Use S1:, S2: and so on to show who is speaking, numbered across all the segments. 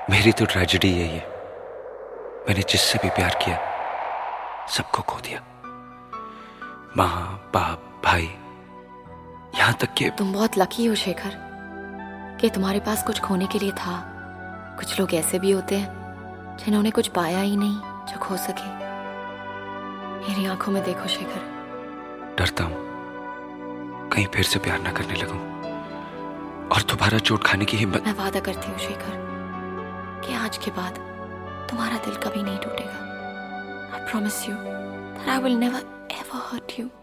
S1: मेरी तो ट्रेजेडी यही है। मैंने जिससे भी प्यार किया सबको खो दिया। माँ, बाप, भाई, यहाँ तक कि
S2: तुम बहुत लकी हो शेखर कि तुम्हारे पास कुछ खोने के लिए था। कुछ लोग ऐसे भी होते हैं जिन्होंने कुछ पाया ही नहीं जो खो सके। मेरी आंखों में देखो शेखर।
S1: डरता हूँ कहीं फिर से प्यार ना करने लगूं और दोबारा चोट खाने की हिम्मत।
S2: मैं वादा करती हूँ शेखर कि आज के बाद तुम्हारा दिल कभी नहीं टूटेगा। I promise you that I will never ever hurt you.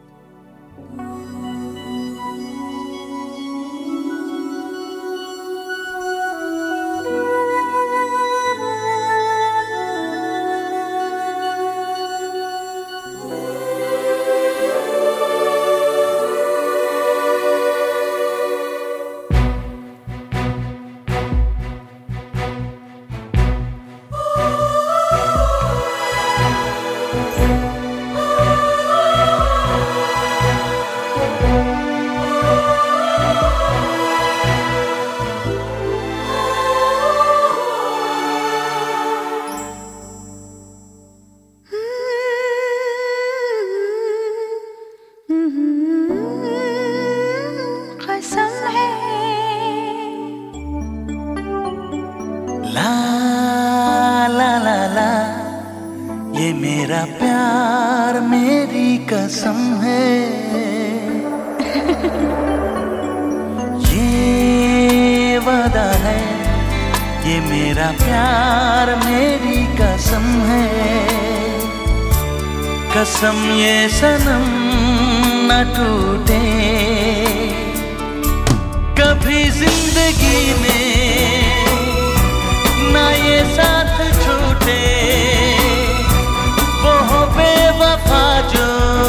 S3: ला ला ला ला, ये मेरा प्यार मेरी कसम है। ये वादा है, ये मेरा प्यार मेरी कसम है। कसम ये सनम न टूटे कभी जिंदगी में, ना ये साथ छूटे वो हो बेवफा जो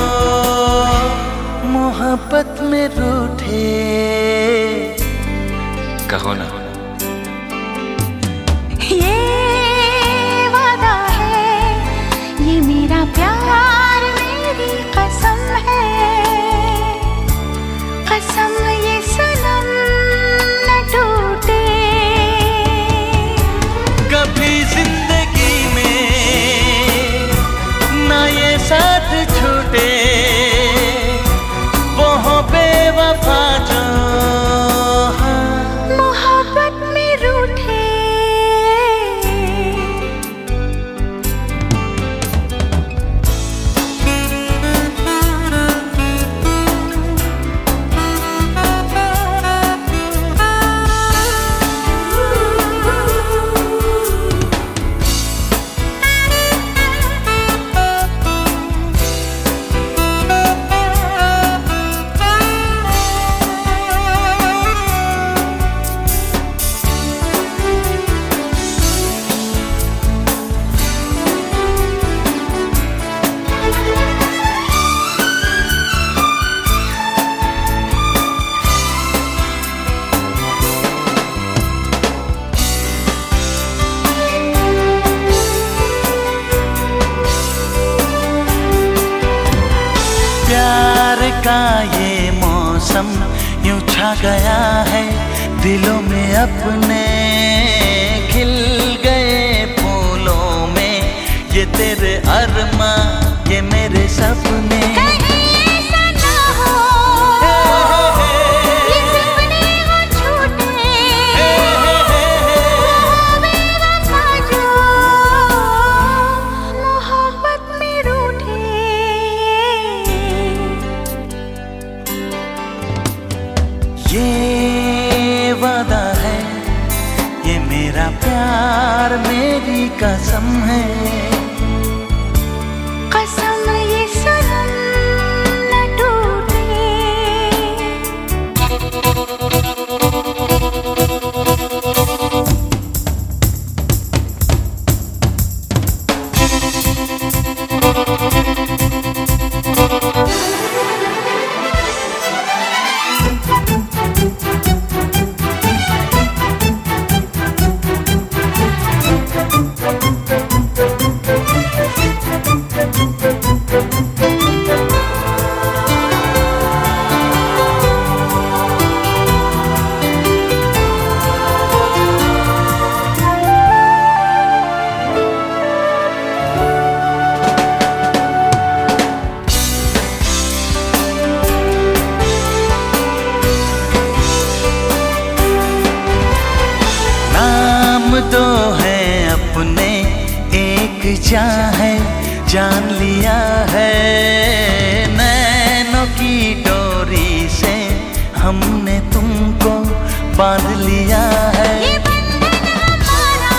S3: मोहब्बत में रूठे।
S1: कहो ना।
S4: ये वादा है, ये मेरा प्यार मेरी कसम है। कसम ये सनम न टूटे
S3: कभी जिंदगी में, ना ये साथ छूटे वो हो बेवफा जो
S4: मोहब्बत में रूठे।
S3: प्यार का ये मौसम यूं छा गया है दिलों में अपने, खिल गए फूलों में ये तेरे अरमां ये मेरे सपने। ये वादा है, ये मेरा प्यार मेरी कसम है।
S4: कसम ये सनम न टूटे
S3: दो हैं अपने, एक जान है, जान लिया है। नैनों की डोरी से हमने तुमको बांध लिया है।
S4: ये बंधन हमारा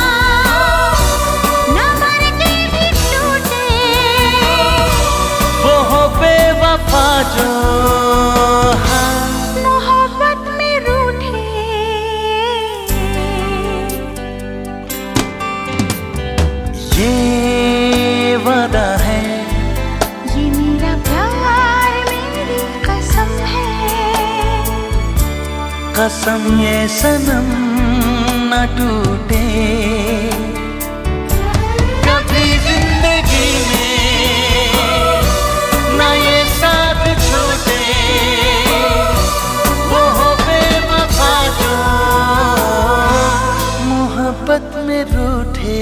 S4: न मर के भी टूटे,
S3: वो हो बेवफा जो
S4: मोहब्बत में रूठे।
S3: ये वादा है,
S4: ये मेरा प्यार मेरी कसम है,
S3: कसम ये सनम न टूटे। कभी जिंदगी में न ये साथ छूटे, वो हो बेवफा जो मोहब्बत में रूठे।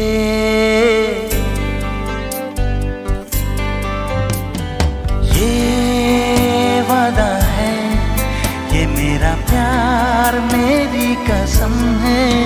S3: ये वादा है, ये मेरा प्यार मेरी कसम है।